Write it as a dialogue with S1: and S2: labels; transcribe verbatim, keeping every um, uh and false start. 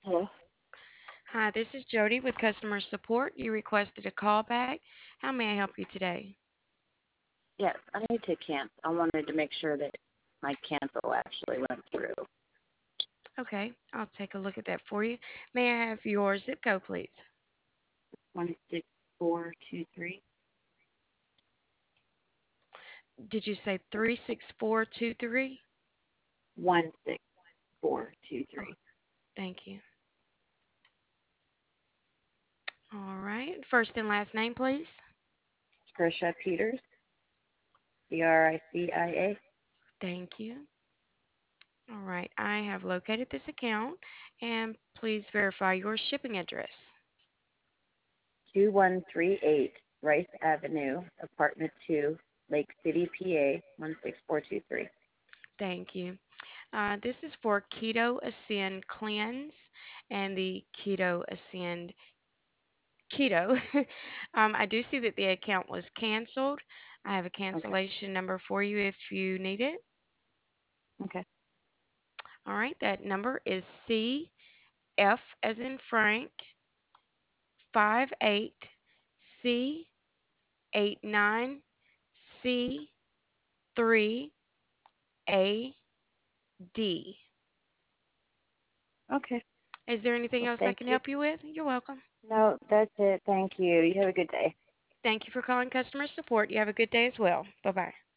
S1: Hello?
S2: Hi, this is Jody with customer support. You requested a call back. How may I help you today?
S1: Yes, I need to cancel. I wanted to make sure that my cancel actually went through.
S2: Okay, I'll take a look at that for you. May I have your zip code, please?
S1: One six four two three.
S2: Did you say three six four two three?
S1: One six four two
S2: Oh,
S1: three.
S2: thank you. All right, first and last name, please.
S1: Trisha Peters, C R I C I A.
S2: Thank you. All right, I have located this account, and please verify your shipping address.
S1: Two one three eight Rice Avenue, apartment two, Lake City, P A, one six four two three.
S2: Thank you. Uh, this is for Keto Ascend Cleanse and the Keto Ascend Keto. um, I do see that the account was canceled. I have a
S1: Okay.
S2: cancellation number for you if you need it.
S1: Okay.
S2: All right, that number is C F as in Frank five eight C eight nine C three A D.
S1: Okay.
S2: Is there anything
S1: Well,
S2: else I
S1: thank
S2: can
S1: you.
S2: help you with? You're welcome.
S1: No, that's it. Thank you. You have a good day.
S2: Thank you for calling customer support. You have a good day as well. Bye bye.